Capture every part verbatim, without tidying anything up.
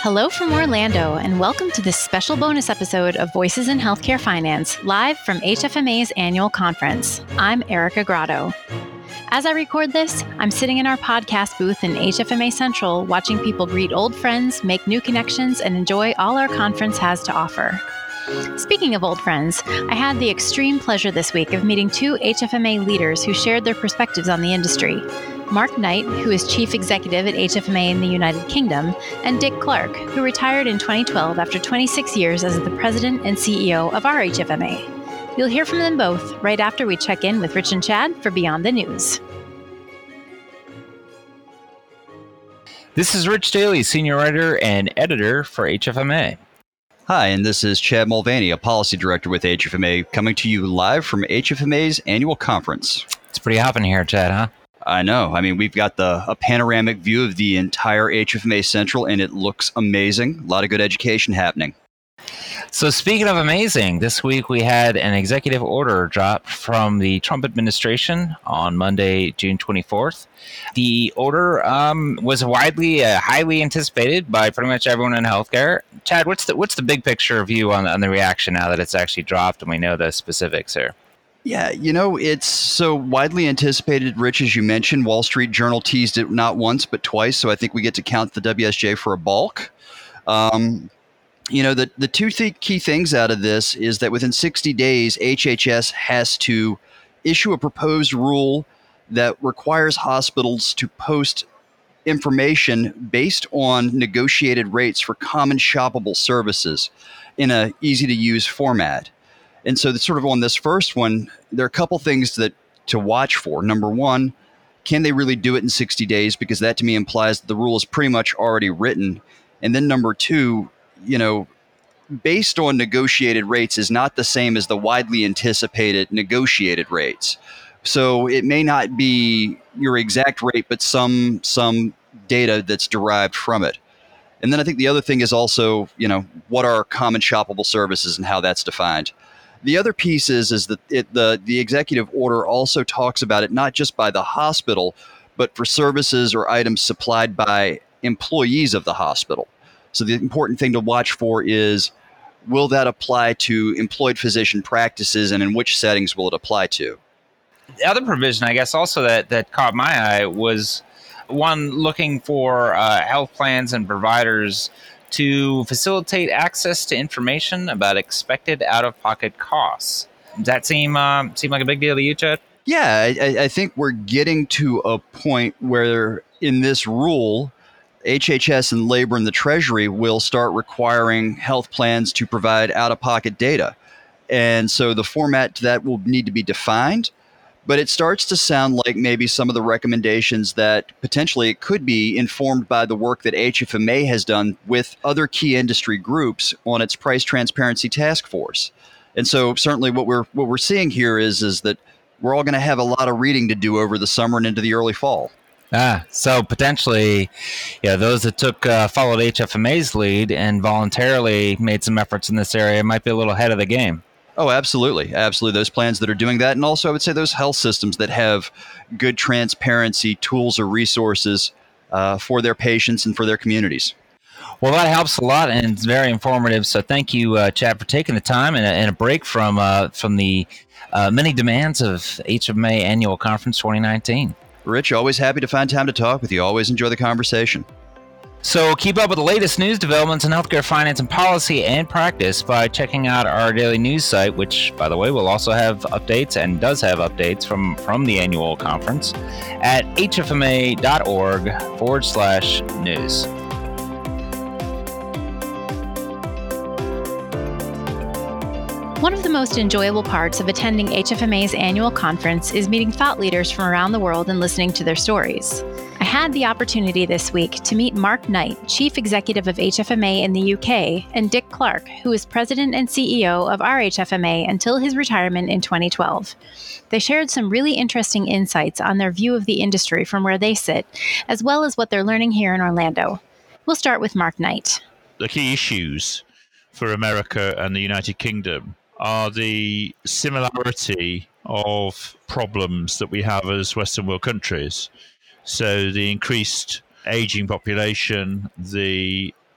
Hello from Orlando, and welcome to this special bonus episode of Voices in Healthcare Finance, live from H F M A's annual conference. I'm Erica Grotto. As I record this, I'm sitting in our podcast booth in H F M A Central, watching people greet old friends, make new connections, and enjoy all our conference has to offer. Speaking of old friends, I had the extreme pleasure this week of meeting two H F M A leaders who shared their perspectives on the industry. Mark Knight, who is Chief Executive at H F M A in the United Kingdom, and Dick Clark, who retired in twenty twelve after twenty-six years as the President and C E O of our H F M A. You'll hear from them both right after we check in with Rich and Chad for Beyond the News. This is Rich Daly, Senior Writer and Editor for H F M A. Hi, and this is Chad Mulvaney, a Policy Director with H F M A, coming to you live from H F M A's annual conference. It's pretty hopping here, Chad, huh? I know. I mean, we've got the a panoramic view of the entire H F M A Central, and it looks amazing. A lot of good education happening. So speaking of amazing, this week we had an executive order dropped from the Trump administration on Monday, June twenty-fourth. The order um, was widely, uh, highly anticipated by pretty much everyone in healthcare. Chad, what's the what's the big picture view on, on the reaction now that it's actually dropped and we know the specifics here? Yeah, you know, it's so widely anticipated, Rich, as you mentioned. Wall Street Journal teased it not once, but twice. So I think we get to count the W S J for a balk. Um, you know, the, the two th- key things out of this is that within sixty days, H H S has to issue a proposed rule that requires hospitals to post information based on negotiated rates for common shoppable services in a easy-to-use format. And so sort of on this first one, there are a couple things that to watch for. Number one, can they really do it in sixty days? Because that to me implies that the rule is pretty much already written. And then number two, you know, based on negotiated rates is not the same as the widely anticipated negotiated rates. So it may not be your exact rate, but some some data that's derived from it. And then I think the other thing is also, you know, what are common shoppable services and how that's defined. The other piece is, is that it, the, the executive order also talks about it not just by the hospital, but for services or items supplied by employees of the hospital. So the important thing to watch for is, will that apply to employed physician practices, and in which settings will it apply to? The other provision, I guess, also that, that caught my eye was one looking for uh, health plans and providers to facilitate access to information about expected out-of-pocket costs. Does that seem uh, seem like a big deal to you, Chad? Yeah, I, I think we're getting to a point where in this rule, H H S and Labor and the Treasury will start requiring health plans to provide out-of-pocket data. And so the format to that will need to be defined. But it starts to sound like maybe some of the recommendations that potentially it could be informed by the work that H F M A has done with other key industry groups on its price transparency task force. And so certainly what we're what we're seeing here is, is that we're all going to have a lot of reading to do over the summer and into the early fall. Ah, so potentially, yeah, those that took uh, followed H F M A's lead and voluntarily made some efforts in this area might be a little ahead of the game. Oh, absolutely. Absolutely. Those plans that are doing that. And also, I would say those health systems that have good transparency tools or resources uh, for their patients and for their communities. Well, that helps a lot, and it's very informative. So thank you, uh, Chad, for taking the time and a, and a break from uh, from the uh, many demands of H F M A Annual Conference twenty nineteen. Rich, always happy to find time to talk with you. Always enjoy the conversation. So keep up with the latest news developments in healthcare finance and policy and practice by checking out our daily news site, which, by the way, will also have updates and does have updates from, from the annual conference at hfma.org forward slash news. One of the most enjoyable parts of attending H F M A's annual conference is meeting thought leaders from around the world and listening to their stories. I had the opportunity this week to meet Mark Knight, Chief Executive of H F M A in the U K, and Dick Clark, who is President and C E O of our H F M A until his retirement in twenty twelve. They shared some really interesting insights on their view of the industry from where they sit, as well as what they're learning here in Orlando. We'll start with Mark Knight. The key issues for America and the United Kingdom are the similarity of problems that we have as Western world countries. So the increased aging population, the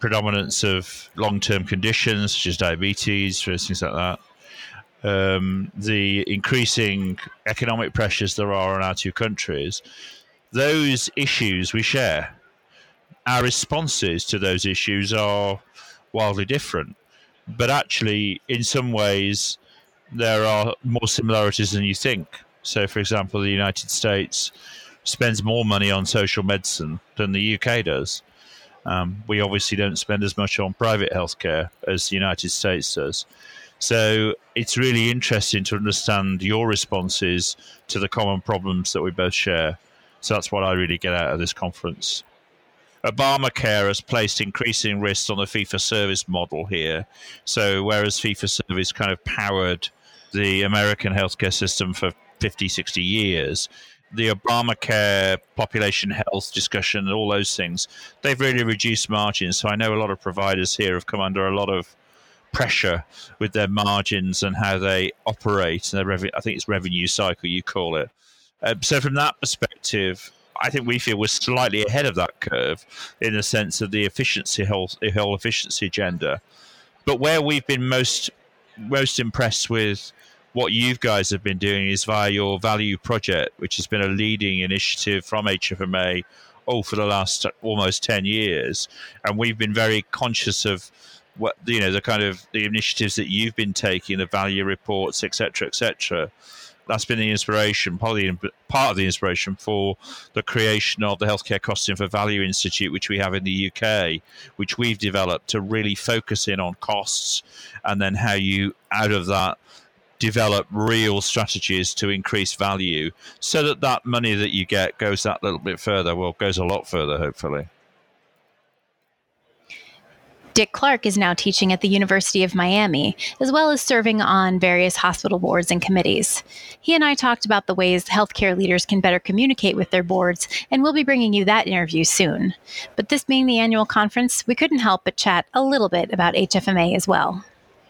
predominance of long-term conditions such as diabetes, things like that. Um, the increasing economic pressures there are on our two countries, those issues we share. Our responses to those issues are wildly different. But actually, in some ways, there are more similarities than you think. So, for example, the United States spends more money on social medicine than the U K does. Um, we obviously don't spend as much on private healthcare as the United States does. So it's really interesting to understand your responses to the common problems that we both share. So that's what I really get out of this conference. Obamacare has placed increasing risks on the fee-for-service model here. So whereas fee-for-service kind of powered the American healthcare system for fifty, sixty years, the Obamacare population health discussion and all those things, they've really reduced margins. So I know a lot of providers here have come under a lot of pressure with their margins and how they operate, and their revenue, I think it's revenue cycle you call it. Um, so from that perspective, I think we feel we're slightly ahead of that curve in the sense of the efficiency whole, whole efficiency agenda. But where we've been most most impressed with what you guys have been doing is via your Value Project, which has been a leading initiative from H F M A oh, for the last almost ten years. And we've been very conscious of what, you know, the kind of the initiatives that you've been taking, the value reports, et cetera, et cetera. That's been the inspiration, probably part of the inspiration for the creation of the Healthcare Costing for Value Institute, which we have in the U K, which we've developed to really focus in on costs and then how you, out of that, develop real strategies to increase value so that that money that you get goes that little bit further, well, goes a lot further, hopefully. Dick Clark is now teaching at the University of Miami, as well as serving on various hospital boards and committees. He and I talked about the ways healthcare leaders can better communicate with their boards, and we'll be bringing you that interview soon. But this being the annual conference, we couldn't help but chat a little bit about H F M A as well.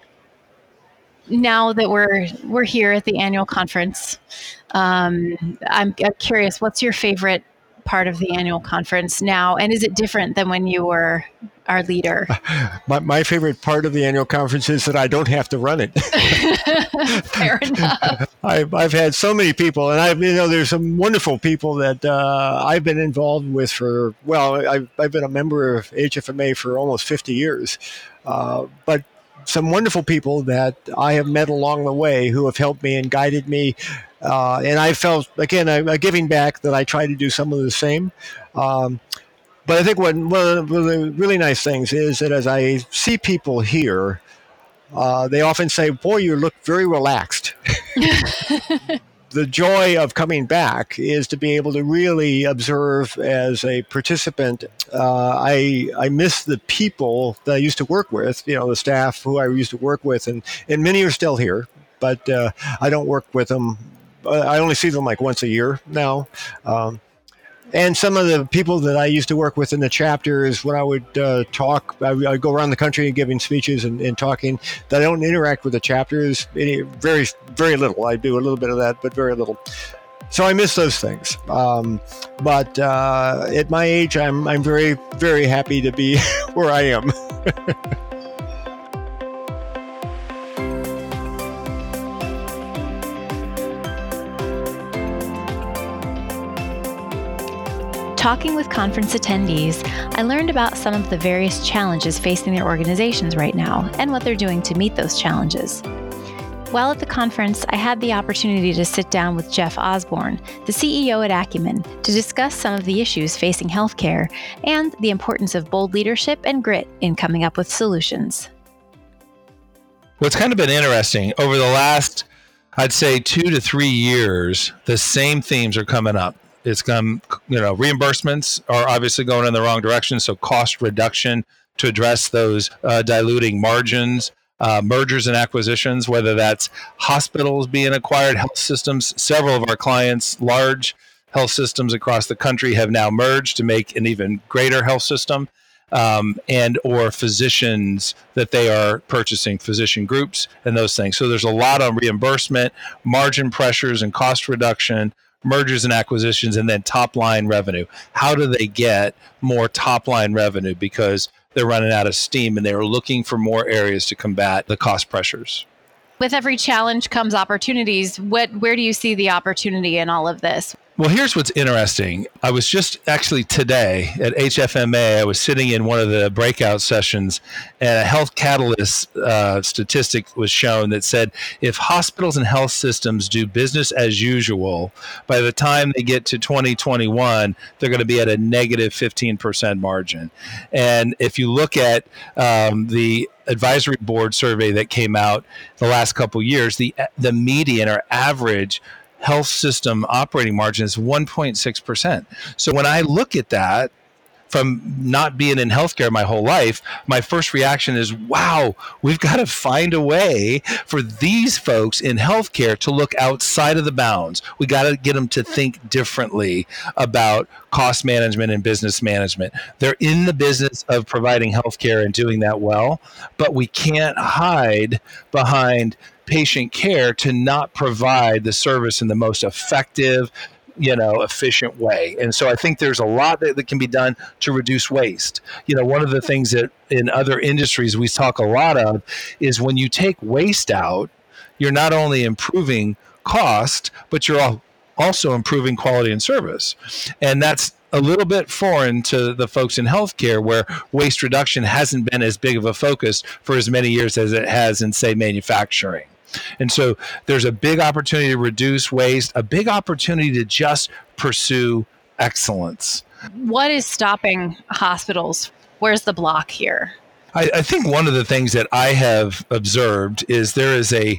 Now that we're we're here at the annual conference, um, I'm, I'm curious, what's your favorite part of the annual conference now, and is it different than when you were our leader? My, my favorite part of the annual conference is that I don't have to run it. Fair enough. I've, I've had so many people, and I've, you know, there's some wonderful people that uh, I've been involved with for, well, I've, I've been a member of H F M A for almost fifty years. Uh, but some wonderful people that I have met along the way who have helped me and guided me. Uh, and I felt, again, a, a giving back that I try to do some of the same. Um, but I think what, one of the really nice things is that as I see people here, uh, they often say, boy, you look very relaxed. The joy of coming back is to be able to really observe as a participant. Uh, I I miss the people that I used to work with, you know, the staff who I used to work with, and, and many are still here, but uh, I don't work with them. I only see them like once a year now. Um, and some of the people that I used to work with in the chapters, when I would uh, talk, I would go around the country giving speeches and, and talking, that I don't interact with the chapters any, very, very little. I do a little bit of that, but very little. So I miss those things. Um, but uh, at my age, I'm I'm very, very happy to be where I am. Talking with conference attendees, I learned about some of the various challenges facing their organizations right now and what they're doing to meet those challenges. While at the conference, I had the opportunity to sit down with Jeff Osborne, the C E O at Acumen, to discuss some of the issues facing healthcare and the importance of bold leadership and grit in coming up with solutions. What's kind of been interesting, over the last, I'd say, two to three years, the same themes are coming up. It's come, you know, reimbursements are obviously going in the wrong direction, so cost reduction to address those uh, diluting margins, uh, mergers and acquisitions, whether that's hospitals being acquired, health systems. Several of our clients, large health systems across the country, have now merged to make an even greater health system, um, and or physicians that they are purchasing, physician groups and those things. So there's a lot on reimbursement, margin pressures and cost reduction, mergers and acquisitions, and then top line revenue. How do they get more top line revenue? Because they're running out of steam and they're looking for more areas to combat the cost pressures. With every challenge comes opportunities. What, where do you see the opportunity in all of this? Well, here's what's interesting. I was just actually today at H F M A, I was sitting in one of the breakout sessions, and a Health Catalyst uh, statistic was shown that said if hospitals and health systems do business as usual, by the time they get to twenty twenty-one, they're going to be at a negative fifteen percent margin. And if you look at um, the advisory board survey that came out the last couple of years, the the median or average health system operating margin is one point six percent. So when I look at that, from not being in healthcare my whole life, my first reaction is, wow, we've got to find a way for these folks in healthcare to look outside of the bounds. We got to get them to think differently about cost management and business management. They're in the business of providing healthcare and doing that well, but we can't hide behind patient care to not provide the service in the most effective, you know, efficient way. And so I think there's a lot that, that can be done to reduce waste. You know, one of the things that in other industries we talk a lot of is when you take waste out, you're not only improving cost, but you're also improving quality and service. And that's a little bit foreign to the folks in healthcare, where waste reduction hasn't been as big of a focus for as many years as it has in, say, manufacturing. And so there's a big opportunity to reduce waste, a big opportunity to just pursue excellence. What is stopping hospitals? Where's the block here? I, I think one of the things that I have observed is there is a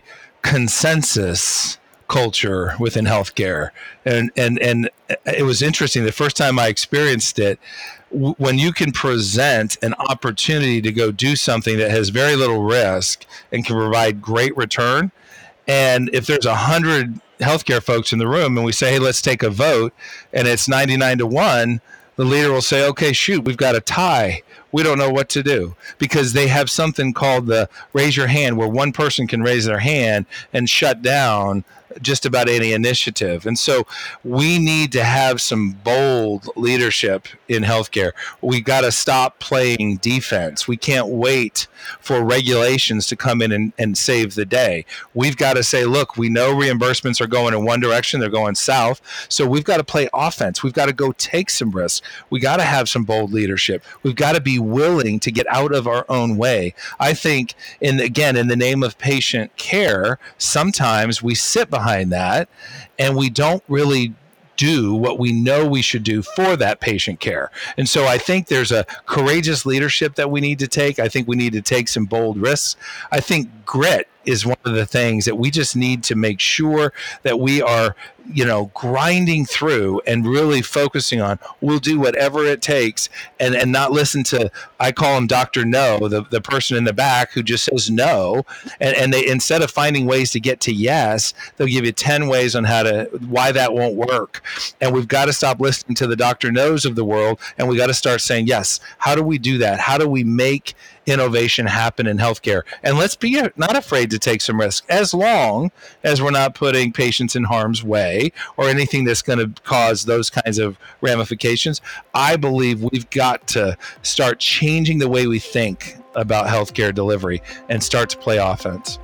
consensus culture within healthcare. And, and, and it was interesting. The first time I experienced it, w- when you can present an opportunity to go do something that has very little risk and can provide great return. And if there's a hundred healthcare folks in the room and we say, hey, let's take a vote, and it's ninety-nine to one, the leader will say, okay, shoot, we've got a tie. We don't know what to do, because they have something called the raise your hand, where one person can raise their hand and shut down just about any initiative. And so we need to have some bold leadership in healthcare. We got to stop playing defense. We can't wait for regulations to come in and, and save the day. We've got to say, look, we know reimbursements are going in one direction, they're going south. So we've got to play offense. We've got to go take some risks. We got to have some bold leadership. We've got to be willing to get out of our own way. I think, in again, in the name of patient care, sometimes we sit behind that and we don't really do what we know we should do for that patient care. And so I think there's a courageous leadership that we need to take. I think we need to take some bold risks. I think grit is one of the things that we just need to make sure that we are, you know, grinding through and really focusing on. We'll do whatever it takes, and, and not listen to, I call him Doctor No, the, the person in the back who just says no. And, and they, instead of finding ways to get to yes, they'll give you ten ways on how to, why that won't work. And we've got to stop listening to the Doctor No's of the world, and we got to start saying, yes, how do we do that? How do we make innovation happen in healthcare? And let's be not afraid to take some risks, as long as we're not putting patients in harm's way or anything that's going to cause those kinds of ramifications. I believe we've got to start changing the way we think about healthcare delivery and start to play offense.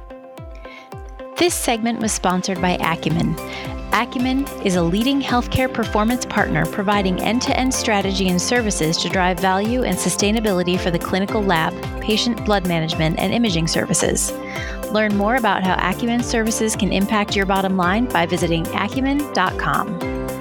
This segment was sponsored by Acumen. Acumen is a leading healthcare performance partner providing end-to-end strategy and services to drive value and sustainability for the clinical lab, patient blood management, and imaging services. Learn more about how Acumen services can impact your bottom line by visiting acumen dot com.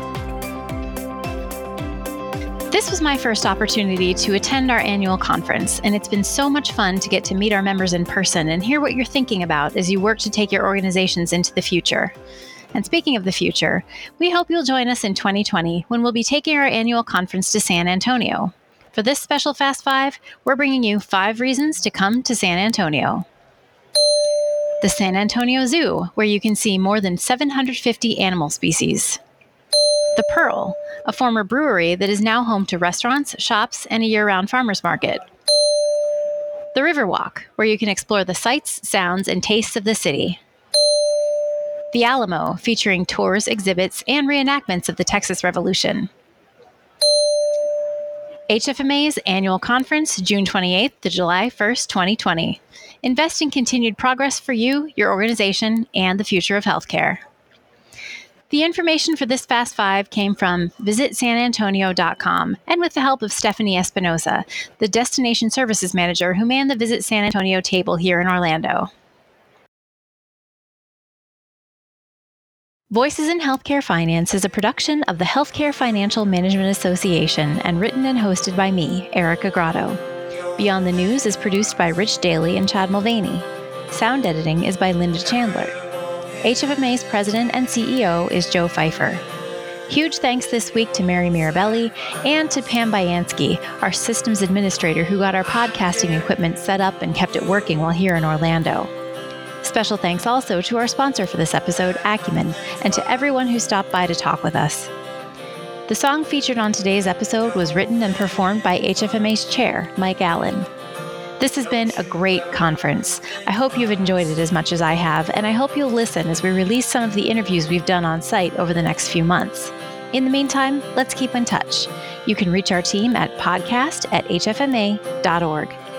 This was my first opportunity to attend our annual conference, and it's been so much fun to get to meet our members in person and hear what you're thinking about as you work to take your organizations into the future. And speaking of the future, we hope you'll join us in twenty twenty when we'll be taking our annual conference to San Antonio. For this special Fast Five, we're bringing you five reasons to come to San Antonio. The San Antonio Zoo, where you can see more than seven hundred fifty animal species. The Pearl, a former brewery that is now home to restaurants, shops, and a year-round farmers market. The Riverwalk, where you can explore the sights, sounds, and tastes of the city. The Alamo, featuring tours, exhibits, and reenactments of the Texas Revolution. H F M A's annual conference, June twenty-eighth to July first, twenty twenty. Invest in continued progress for you, your organization, and the future of healthcare. The information for this Fast Five came from visit san antonio dot com and with the help of Stephanie Espinosa, the Destination Services Manager who manned the Visit San Antonio table here in Orlando. Voices in Healthcare Finance is a production of the Healthcare Financial Management Association and written and hosted by me, Erica Grotto. Beyond the News is produced by Rich Daly and Chad Mulvaney. Sound editing is by Linda Chandler. H F M A's president and C E O is Joe Pfeiffer. Huge thanks this week to Mary Mirabelli and to Pam Bayansky, our systems administrator who got our podcasting equipment set up and kept it working while here in Orlando. Special thanks also to our sponsor for this episode, Acumen, and to everyone who stopped by to talk with us. The song featured on today's episode was written and performed by H F M A's chair, Mike Allen. This has been a great conference. I hope you've enjoyed it as much as I have, and I hope you'll listen as we release some of the interviews we've done on site over the next few months. In the meantime, let's keep in touch. You can reach our team at podcast at h f m a dot org.